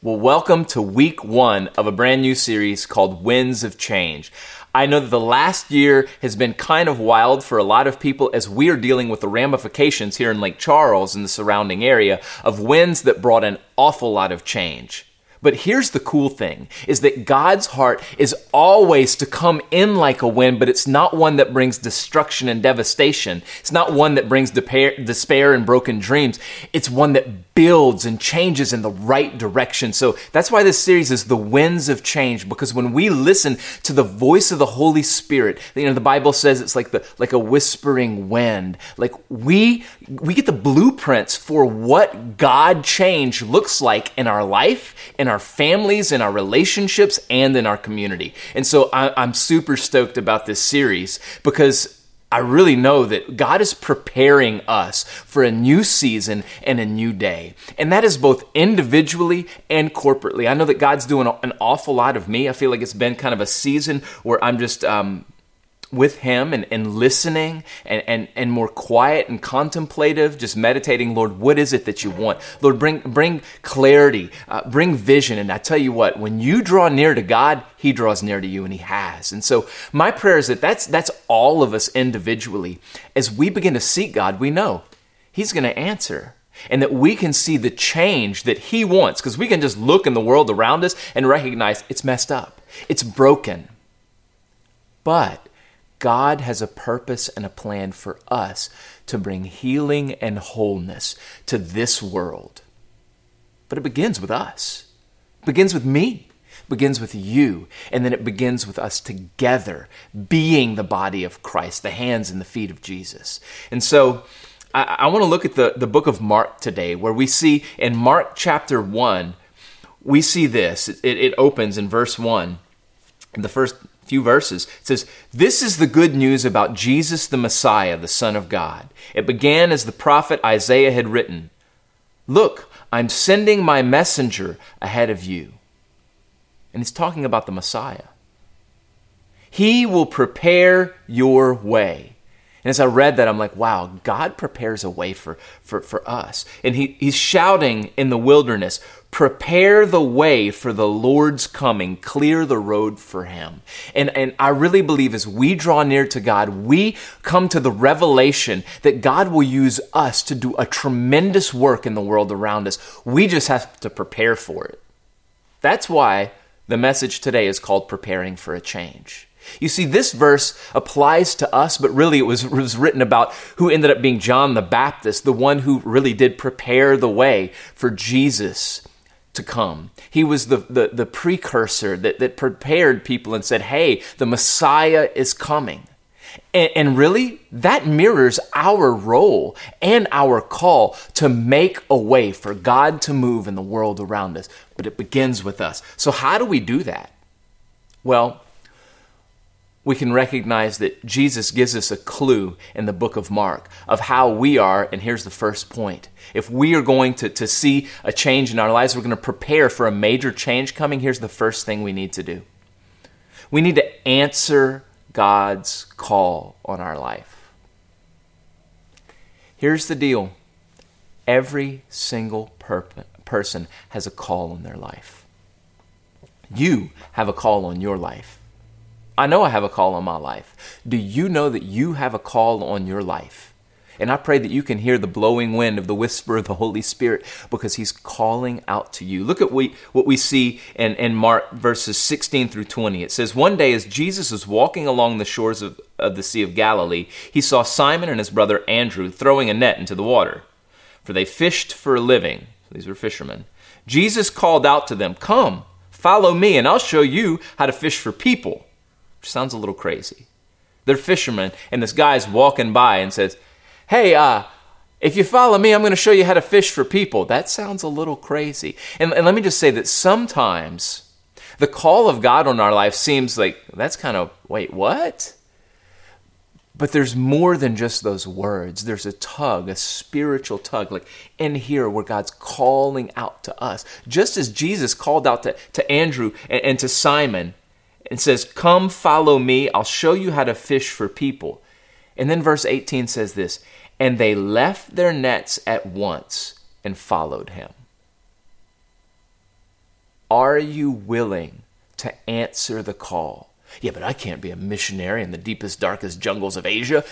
Well, welcome to week 1 of a brand new series called Winds of Change. I know that the last year has been kind of wild for a lot of people as we are dealing with the ramifications here in Lake Charles and the surrounding area of winds that brought an awful lot of change. But here's the cool thing, is that God's heart is always to come in like a wind, but it's not one that brings destruction and devastation. It's not one that brings despair and broken dreams. It's one that builds and changes in the right direction. So that's why this series is the Winds of Change, because when we listen to the voice of the Holy Spirit, the Bible says it's like a whispering wind. Like we get the blueprints for what God change looks like in our life, in our families, in our relationships, and in our community. And so I'm super stoked about this series because I really know that God is preparing us for a new season and a new day. And that is both individually and corporately. I know that God's doing an awful lot of me. I feel like it's been kind of a season where I'm just with Him and listening and more quiet and contemplative, just meditating. Lord, what is it that you want? Lord, bring clarity, bring vision. And I tell you what, when you draw near to God, He draws near to you, and He has. And so my prayer is that that's all of us individually. As we begin to seek God, we know He's going to answer, and that we can see the change that He wants, because we can just look in the world around us and recognize it's messed up, it's broken. But God has a purpose and a plan for us to bring healing and wholeness to this world. But it begins with us. It begins with me. It begins with you. And then it begins with us together being the body of Christ, the hands and the feet of Jesus. And so I want to look at the book of Mark today, where we see in Mark chapter 1, we see this. It opens in verse 1. In the first few verses, it says, "This is the good news about Jesus the Messiah, the Son of God. It began as the prophet Isaiah had written, 'Look, I'm sending my messenger ahead of you.'" And he's talking about the Messiah. "He will prepare your way." And as I read that, I'm like, wow, God prepares a way for us. And he's shouting in the wilderness, "Prepare the way for the Lord's coming, clear the road for Him." And I really believe as we draw near to God, we come to the revelation that God will use us to do a tremendous work in the world around us. We just have to prepare for it. That's why the message today is called Preparing for a Change. You see, this verse applies to us, but really it was written about who ended up being John the Baptist, the one who really did prepare the way for Jesus to come. He was the precursor that prepared people and said, hey, the Messiah is coming. And really, that mirrors our role and our call to make a way for God to move in the world around us. But it begins with us. So how do we do that? Well, we can recognize that Jesus gives us a clue in the book of Mark of how we are, and here's the first point. If we are going to see a change in our lives, we're going to prepare for a major change coming, here's the first thing we need to do. We need to answer God's call on our life. Here's the deal. Every single person has a call on their life. You have a call on your life. I know I have a call on my life. Do you know that you have a call on your life? And I pray that you can hear the blowing wind of the whisper of the Holy Spirit because He's calling out to you. Look at what we see in Mark verses 16 through 20. It says, "One day as Jesus was walking along the shores of the Sea of Galilee, He saw Simon and his brother Andrew throwing a net into the water, for they fished for a living." These were fishermen. Jesus called out to them, "Come, follow me, and I'll show you how to fish for people." Which sounds a little crazy. They're fishermen, and this guy's walking by and says, "Hey, if you follow me, I'm going to show you how to fish for people." That sounds a little crazy. And let me just say that sometimes the call of God on our life seems like, that's kind of, wait, what? But there's more than just those words. There's a tug, a spiritual tug, like in here where God's calling out to us. Just as Jesus called out to Andrew and to Simon, and says, "Come, follow me. I'll show you how to fish for people." And then verse 18 says this, "And they left their nets at once and followed Him." Are you willing to answer the call? Yeah, but I can't be a missionary in the deepest, darkest jungles of Asia.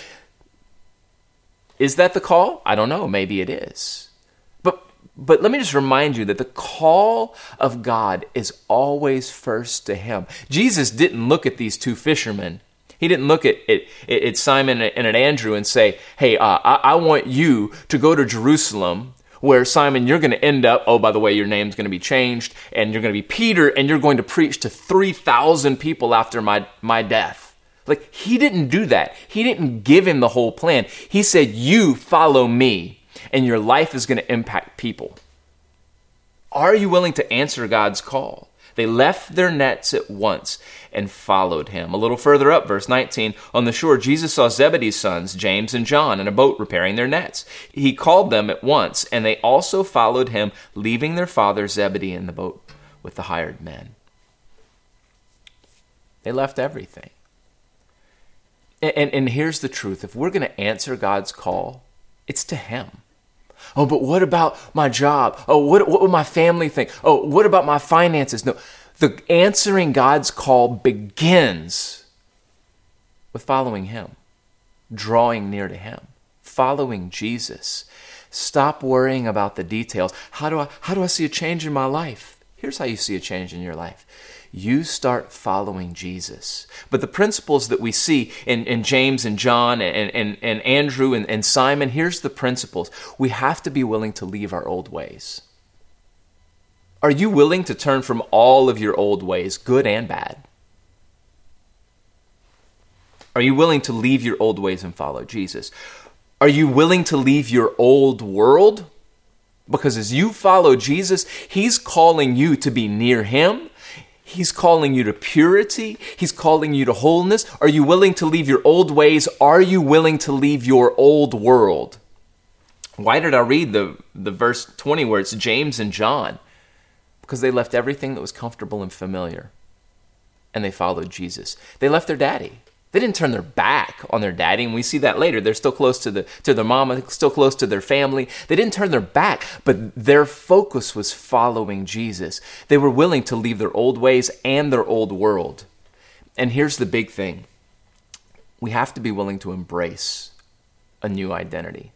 Is that the call? I don't know. Maybe it is. But let me just remind you that the call of God is always first to him. Jesus didn't look at these two fishermen. He didn't look at Simon and at Andrew and say, hey, I want you to go to Jerusalem, where, Simon, you're going to end up, oh, by the way, your name's going to be changed, and you're going to be Peter, and you're going to preach to 3,000 people after my death. Like, he didn't do that. He didn't give him the whole plan. He said, you follow me, and your life is going to impact people. Are you willing to answer God's call? They left their nets at once and followed him. A little further up, verse 19, on the shore, Jesus saw Zebedee's sons, James and John, in a boat repairing their nets. He called them at once, and they also followed him, leaving their father Zebedee in the boat with the hired men. They left everything. And here's the truth. If we're going to answer God's call, it's to him. Oh, but what about my job? Oh, what will my family think? Oh, what about my finances? No, the answering God's call begins with following him, drawing near to him, following Jesus. Stop worrying about the details. How do I see a change in my life? Here's how you see a change in your life. You start following Jesus. But the principles that we see in James and John and Andrew and Simon, here's the principles. We have to be willing to leave our old ways. Are you willing to turn from all of your old ways, good and bad? Are you willing to leave your old ways and follow Jesus? Are you willing to leave your old world? Because as you follow Jesus, he's calling you to be near him. He's calling you to purity. He's calling you to wholeness. Are you willing to leave your old ways? Are you willing to leave your old world? Why did I read the verse 20 where it's James and John? Because they left everything that was comfortable and familiar, and they followed Jesus. They left their daddy. They didn't turn their back on their daddy, and we see that later. They're still close to their mama, still close to their family. They didn't turn their back, but their focus was following Jesus. They were willing to leave their old ways and their old world. And here's the big thing. We have to be willing to embrace a new identity.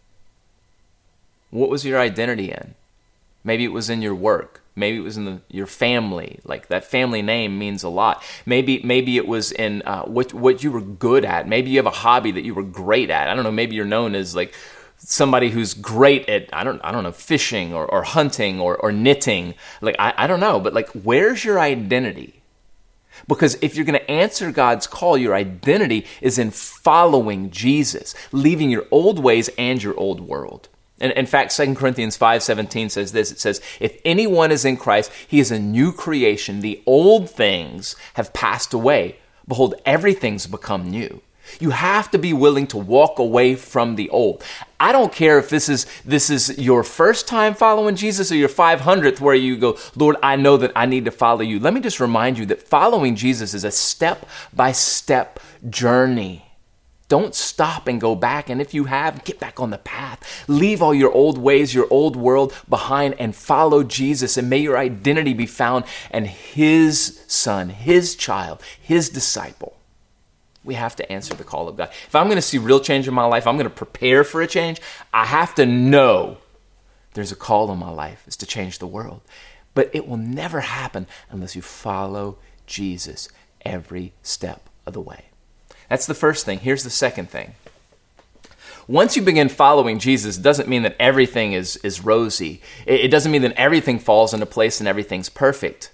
What was your identity in? Maybe it was in your work. Maybe it was in your family. Like, that family name means a lot. Maybe it was in what you were good at. Maybe you have a hobby that you were great at. I don't know. Maybe you're known as like somebody who's great at I don't know, fishing or hunting or knitting. Like, I don't know. But like, where's your identity? Because if you're going to answer God's call, your identity is in following Jesus, leaving your old ways and your old world. And in fact, 2 Corinthians 5:17 says this. It says, if anyone is in Christ, he is a new creation. The old things have passed away. Behold, everything's become new. You have to be willing to walk away from the old. I don't care if this is your first time following Jesus or your 500th where you go, Lord, I know that I need to follow you. Let me just remind you that following Jesus is a step-by-step journey. Don't stop and go back. And if you have, get back on the path. Leave all your old ways, your old world behind, and follow Jesus. And may your identity be found in his son, his child, his disciple. We have to answer the call of God. If I'm going to see real change in my life, I'm going to prepare for a change, I have to know there's a call in my life. It's to change the world. But it will never happen unless you follow Jesus every step of the way. That's the first thing. Here's the second thing. Once you begin following Jesus, it doesn't mean that everything is rosy. It doesn't mean that everything falls into place and everything's perfect.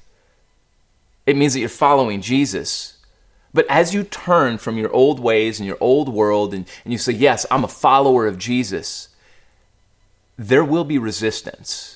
It means that you're following Jesus. But as you turn from your old ways and your old world and you say, yes, I'm a follower of Jesus, there will be resistance.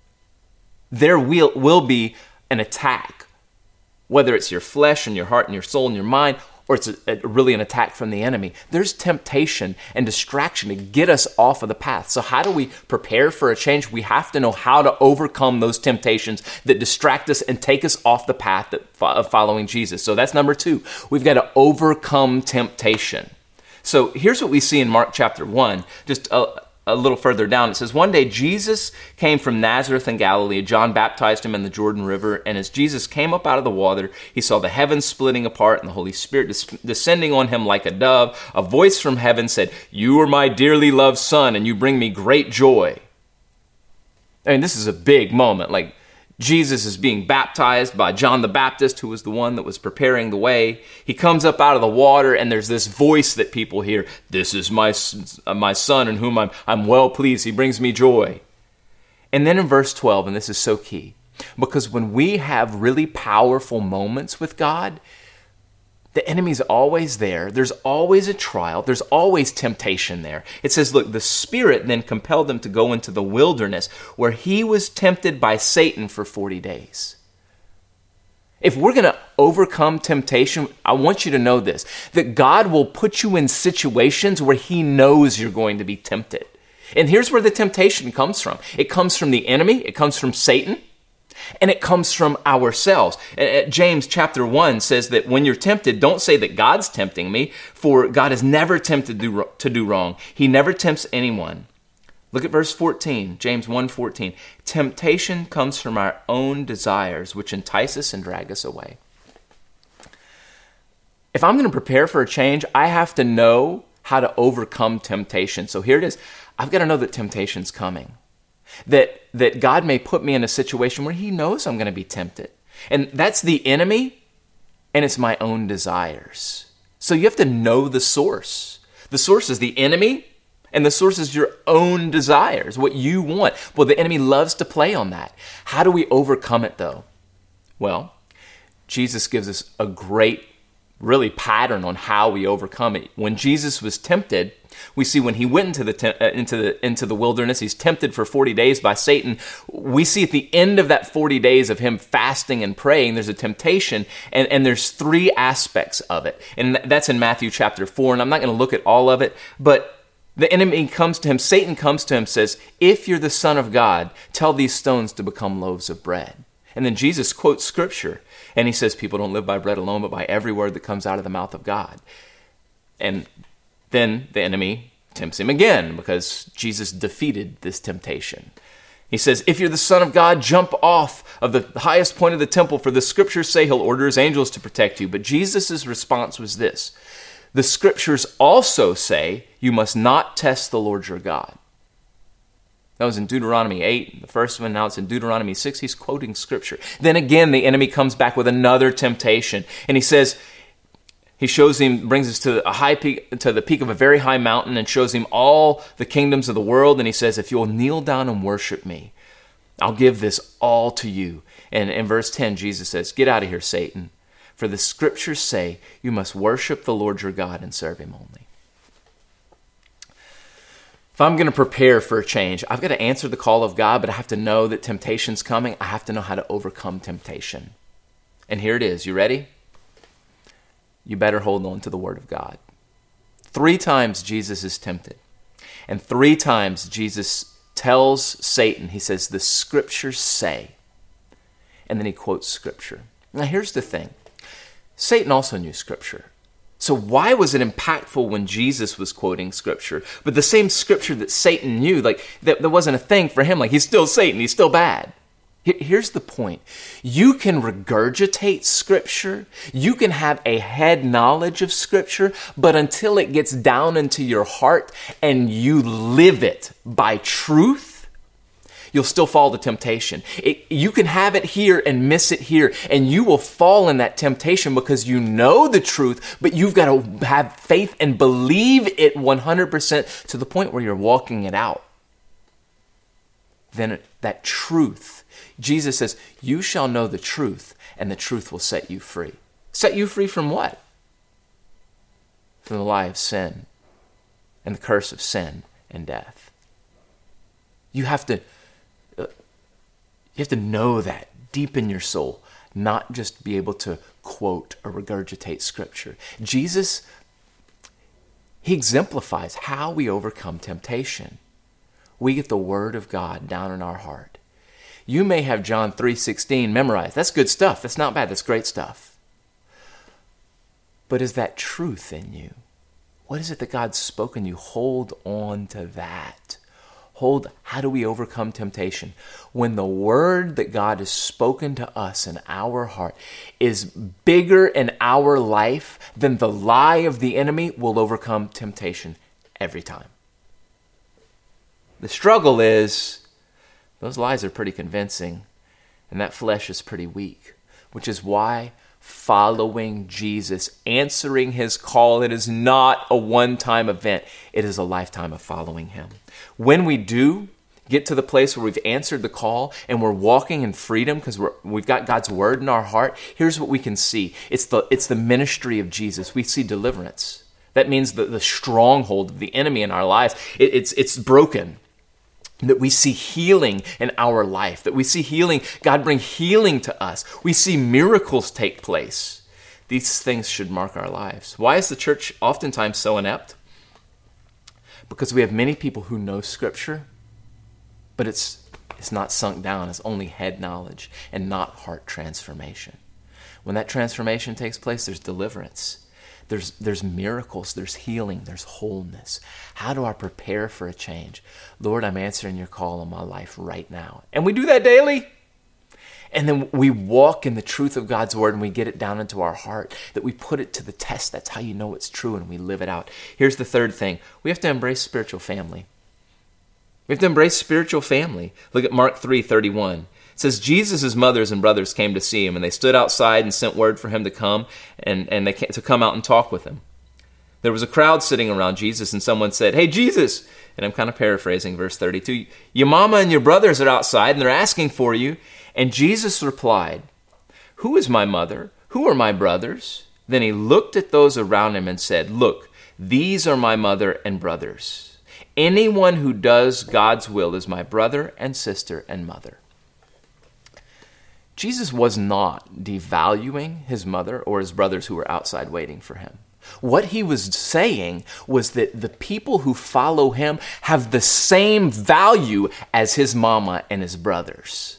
There will be an attack, whether it's your flesh and your heart and your soul and your mind, or it's really an attack from the enemy. There's temptation and distraction to get us off of the path. So how do we prepare for a change? We have to know how to overcome those temptations that distract us and take us off the path of following Jesus. So that's number 2. We've got to overcome temptation. So here's what we see in Mark chapter 1, just a a little further down. It says, one day Jesus came from Nazareth in Galilee. John baptized him in the Jordan River. And as Jesus came up out of the water, he saw the heavens splitting apart and the Holy Spirit descending on him like a dove. A voice from heaven said, "You are my dearly loved Son, and you bring me great joy." I mean, this is a big moment. Like, Jesus is being baptized by John the Baptist, who was the one that was preparing the way. He comes up out of the water, and there's this voice that people hear. "This is my son in whom I'm well pleased. He brings me joy." And then in verse 12, and this is so key, because when we have really powerful moments with God, the enemy's always there. There's always a trial. There's always temptation there. It says, look, the Spirit then compelled him to go into the wilderness where he was tempted by Satan for 40 days. If we're going to overcome temptation, I want you to know this, that God will put you in situations where he knows you're going to be tempted. And here's where the temptation comes from. It comes from the enemy. It comes from Satan. And it comes from ourselves. James chapter 1 says that when you're tempted, don't say that God's tempting me, for God is never tempted to do wrong. He never tempts anyone. Look at verse 14, James 1:14. Temptation comes from our own desires, which entice us and drag us away. If I'm going to prepare for a change, I have to know how to overcome temptation. So here it is. I've got to know that temptation's coming. That God may put me in a situation where he knows I'm going to be tempted. And that's the enemy, and it's my own desires. So you have to know the source. The source is the enemy, and the source is your own desires, what you want. Well, the enemy loves to play on that. How do we overcome it, though? Well, Jesus gives us a great, really, pattern on how we overcome it. When Jesus was tempted, we see when he went into the wilderness, he's tempted for 40 days by Satan. We see at the end of that 40 days of him fasting and praying, there's a temptation, and there's three aspects of it. And that's in Matthew chapter 4, and I'm not going to look at all of it, but the enemy comes to him, Satan comes to him, says, "If you're the Son of God, tell these stones to become loaves of bread." And then Jesus quotes scripture, and he says, people don't live by bread alone, but by every word that comes out of the mouth of God. And then the enemy tempts him again because Jesus defeated this temptation. He says, "If you're the Son of God, jump off of the highest point of the temple, for the scriptures say he'll order his angels to protect you." But Jesus' response was this: "The scriptures also say you must not test the Lord your God." That was in Deuteronomy 8, the first one. Now it's in Deuteronomy 6. He's quoting scripture. Then again, the enemy comes back with another temptation. And he says, he shows him, brings us to a high peak, to the peak of a very high mountain, and shows him all the kingdoms of the world. And he says, "If you'll kneel down and worship me, I'll give this all to you." And in verse 10, Jesus says, "Get out of here, Satan. For the scriptures say you must worship the Lord your God and serve him only." If I'm going to prepare for a change, I've got to answer the call of God, but I have to know that temptation's coming. I have to know how to overcome temptation. And here it is. You ready? You better hold on to the word of God. 3 times Jesus is tempted. And 3 times Jesus tells Satan, he says, "The scriptures say." And then he quotes scripture. Now here's the thing. Satan also knew scripture. So why was it impactful when Jesus was quoting scripture? But the same scripture that Satan knew, like that wasn't a thing for him. Like, he's still Satan. He's still bad. Here's the point. You can regurgitate scripture. You can have a head knowledge of scripture, but until it gets down into your heart and you live it by truth, you'll still fall to temptation. You can have it here and miss it here, and you will fall in that temptation because you know the truth, but you've got to have faith and believe it 100% to the point where you're walking it out. Then that truth, Jesus says, "You shall know the truth, and the truth will set you free." Set you free from what? From the lie of sin and the curse of sin and death. You have to know that deep in your soul, not just be able to quote or regurgitate scripture. Jesus, he exemplifies how we overcome temptation. We get the word of God down in our heart. You may have John 3:16 memorized. That's good stuff. That's not bad. That's great stuff. But is that truth in you? What is it that God's spoken you? Hold on to that. How do we overcome temptation? When the word that God has spoken to us in our heart is bigger in our life than the lie of the enemy, we'll overcome temptation every time. The struggle is, those lies are pretty convincing, and that flesh is pretty weak, which is why following Jesus, answering his call, it is not a one-time event. It is a lifetime of following him. When we do get to the place where we've answered the call and we're walking in freedom because we've got God's word in our heart, here's what we can see. It's the ministry of Jesus. We see deliverance. That means the stronghold of the enemy in our lives, it's broken. That we see healing in our life, that we see healing, God bring healing to us. We see miracles take place. These things should mark our lives. Why is the church oftentimes so inept? Because we have many people who know Scripture, but it's not sunk down. It's only head knowledge and not heart transformation. When that transformation takes place, there's deliverance. There's miracles, there's healing, there's wholeness. How do I prepare for a change? Lord, I'm answering your call on my life right now. And we do that daily. And then we walk in the truth of God's word and we get it down into our heart, that we put it to the test. That's how you know it's true, and we live it out. Here's the third thing. We have to embrace spiritual family. We have to embrace spiritual family. Look at Mark 3:31. It says, Jesus' mothers and brothers came to see him, and they stood outside and sent word for him to come, and they came to come out and talk with him. There was a crowd sitting around Jesus, and someone said, "Hey, Jesus," and I'm kind of paraphrasing verse 32, "your mama and your brothers are outside, and they're asking for you." And Jesus replied, "Who is my mother? Who are my brothers?" Then he looked at those around him and said, "Look, these are my mother and brothers. Anyone who does God's will is my brother and sister and mother." Jesus was not devaluing his mother or his brothers who were outside waiting for him. What he was saying was that the people who follow him have the same value as his mama and his brothers.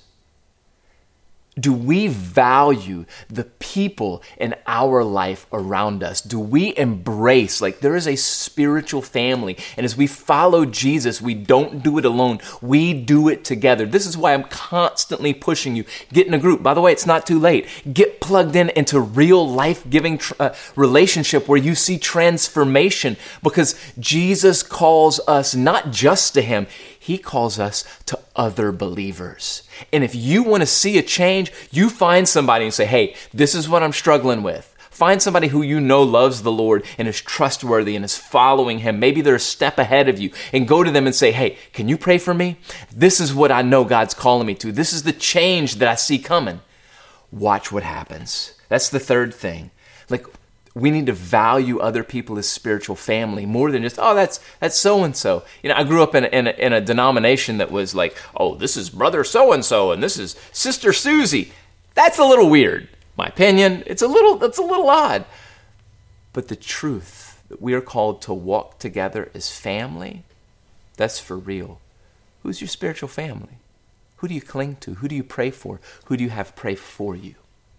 Do we value the people in our life around us? Do we embrace, like there is a spiritual family, and as we follow Jesus, we don't do it alone. We do it together. This is why I'm constantly pushing you. Get in a group. By the way, it's not too late. Get plugged into real life-giving relationship where you see transformation, because Jesus calls us not just to him, he calls us to other believers. And if you want to see a change, you find somebody and say, "Hey, this is what I'm struggling with." Find somebody who you know loves the Lord and is trustworthy and is following him. Maybe they're a step ahead of you, and go to them and say, "Hey, can you pray for me? This is what I know God's calling me to. This is the change that I see coming." Watch what happens. That's the third thing. Like, we need to value other people as spiritual family more than just, "Oh, that's so-and-so." You know, I grew up in a denomination that was like, "Oh, this is brother so-and-so and this is sister Susie." That's a little weird. My opinion, that's a little odd. But the truth that we are called to walk together as family, that's for real. Who's your spiritual family? Who do you cling to? Who do you pray for? Who do you have pray for you?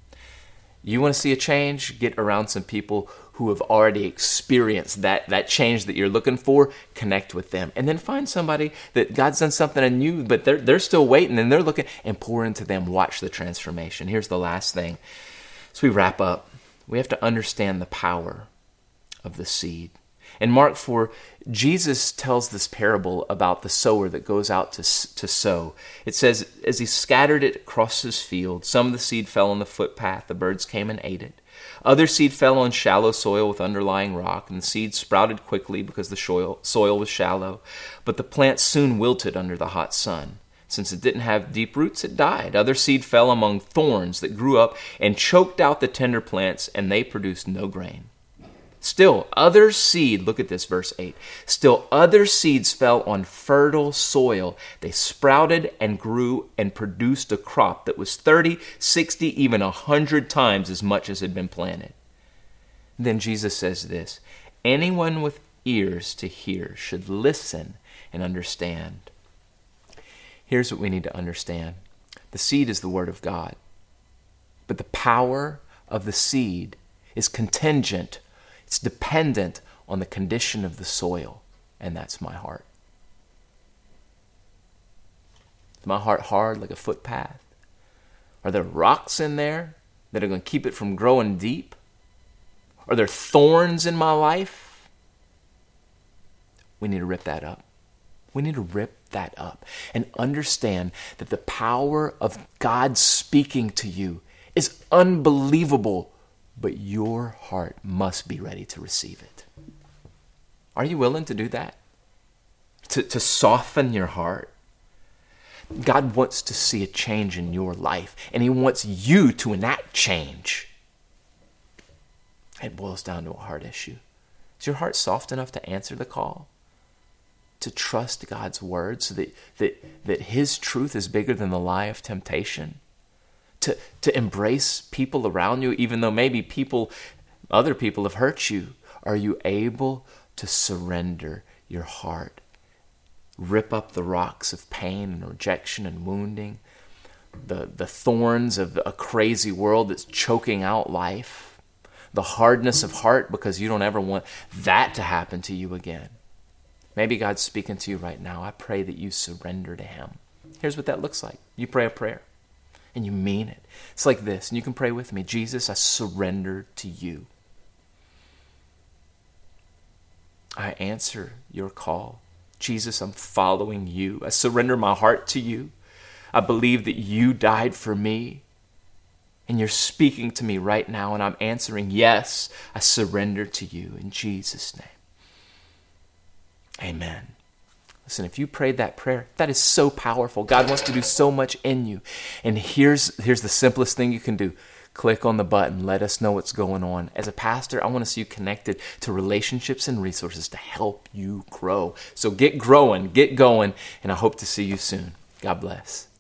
You want to see a change? Get around some people who have already experienced that change that you're looking for. Connect with them. And then find somebody that God's done something in you, but they're still waiting and they're looking, and pour into them. Watch the transformation. Here's the last thing. As we wrap up, we have to understand the power of the seed. In Mark 4, Jesus tells this parable about the sower that goes out to sow. It says, as he scattered it across his field, some of the seed fell on the footpath. The birds came and ate it. Other seed fell on shallow soil with underlying rock, and the seed sprouted quickly because the soil was shallow. But the plant soon wilted under the hot sun. Since it didn't have deep roots, it died. Other seed fell among thorns that grew up and choked out the tender plants, and they produced no grain. Still, other seed, look at this, verse 8. Still, other seeds fell on fertile soil. They sprouted and grew and produced a crop that was 30, 60, even 100 times as much as had been planted. Then Jesus says this, anyone with ears to hear should listen and understand. Here's what we need to understand. The seed is the word of God, but the power of the seed is contingent. It's dependent on the condition of the soil, and that's my heart. Is my heart hard like a footpath? Are there rocks in there that are going to keep it from growing deep? Are there thorns in my life? We need to rip that up. We need to rip that up and understand that the power of God speaking to you is unbelievable, but your heart must be ready to receive it. Are you willing to do that? To soften your heart? God wants to see a change in your life, and he wants you to enact change. It boils down to a heart issue. Is your heart soft enough to answer the call? To trust God's word so that his truth is bigger than the lie of temptation? To embrace people around you, even though maybe other people have hurt you? Are you able to surrender your heart? Rip up the rocks of pain and rejection and wounding, the thorns of a crazy world that's choking out life, the hardness of heart because you don't ever want that to happen to you again. Maybe God's speaking to you right now. I pray that you surrender to him. Here's what that looks like. You pray a prayer and you mean it. It's like this, and you can pray with me. Jesus, I surrender to you. I answer your call. Jesus, I'm following you. I surrender my heart to you. I believe that you died for me. And you're speaking to me right now, and I'm answering, yes, I surrender to you in Jesus' name. Amen. Listen, if you prayed that prayer, that is so powerful. God wants to do so much in you. And here's the simplest thing you can do. Click on the button. Let us know what's going on. As a pastor, I want to see you connected to relationships and resources to help you grow. So get growing, get going, and I hope to see you soon. God bless.